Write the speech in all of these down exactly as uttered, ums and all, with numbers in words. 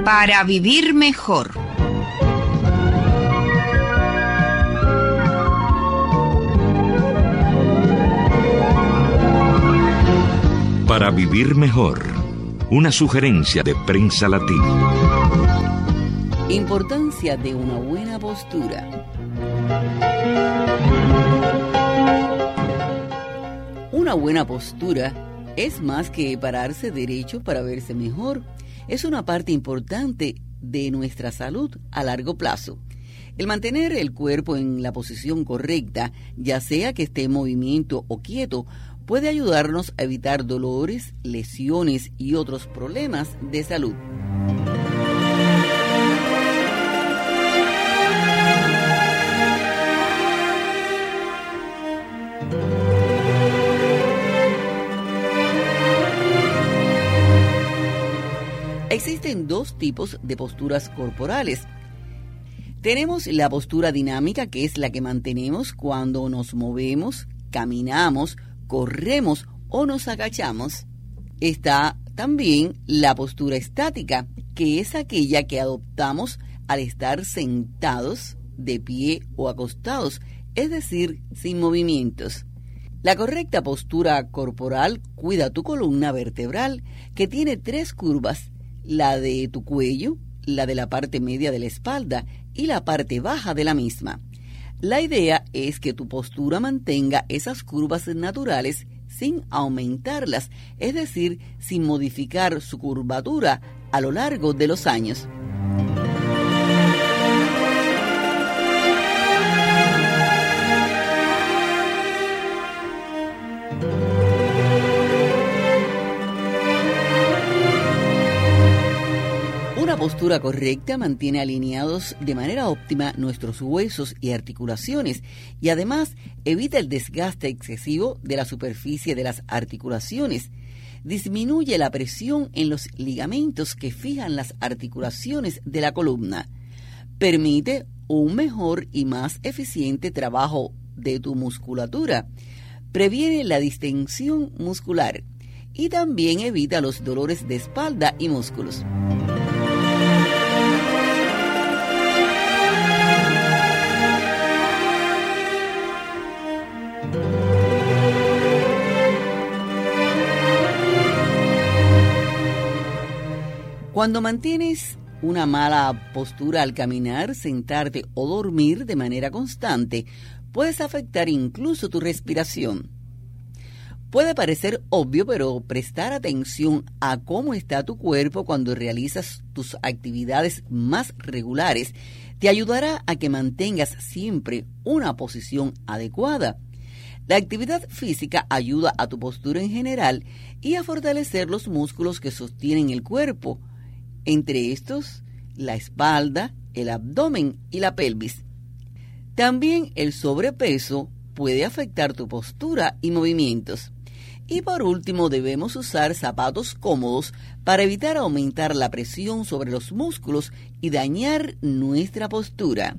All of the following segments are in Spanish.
Para vivir mejor. Para vivir mejor. Una sugerencia de Prensa Latina. Importancia de una buena postura. Una buena postura es más que pararse derecho para verse mejor. Es una parte importante de nuestra salud a largo plazo. El mantener el cuerpo en la posición correcta, ya sea que esté en movimiento o quieto, puede ayudarnos a evitar dolores, lesiones y otros problemas de salud. Existen dos tipos de posturas corporales. Tenemos la postura dinámica, que es la que mantenemos cuando nos movemos, caminamos, corremos o nos agachamos. Está también la postura estática, que es aquella que adoptamos al estar sentados, de pie o acostados, es decir, sin movimientos. La correcta postura corporal cuida tu columna vertebral, que tiene tres curvas: la de tu cuello, la de la parte media de la espalda y la parte baja de la misma. La idea es que tu postura mantenga esas curvas naturales sin aumentarlas, es decir, sin modificar su curvatura a lo largo de los años. Una postura correcta mantiene alineados de manera óptima nuestros huesos y articulaciones y además evita el desgaste excesivo de la superficie de las articulaciones. Disminuye la presión en los ligamentos que fijan las articulaciones de la columna. Permite un mejor y más eficiente trabajo de tu musculatura. Previene la distensión muscular y también evita los dolores de espalda y músculos. Cuando mantienes una mala postura al caminar, sentarte o dormir de manera constante, puedes afectar incluso tu respiración. Puede parecer obvio, pero prestar atención a cómo está tu cuerpo cuando realizas tus actividades más regulares te ayudará a que mantengas siempre una posición adecuada. La actividad física ayuda a tu postura en general y a fortalecer los músculos que sostienen el cuerpo, entre estos la espalda, el abdomen y la pelvis. También el sobrepeso puede afectar tu postura y movimientos. Y por último, debemos usar zapatos cómodos para evitar aumentar la presión sobre los músculos y dañar nuestra postura.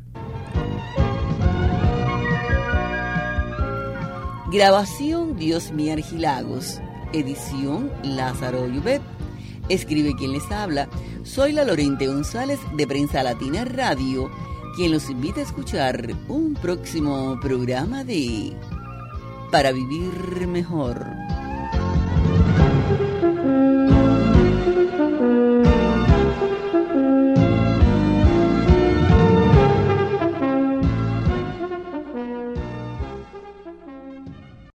Grabación Diosmi Archilagos. Edición Lázaro Llubet. Escribe quien les habla. Soy la Lorente González de Prensa Latina Radio, quien los invita a escuchar un próximo programa de Para Vivir Mejor.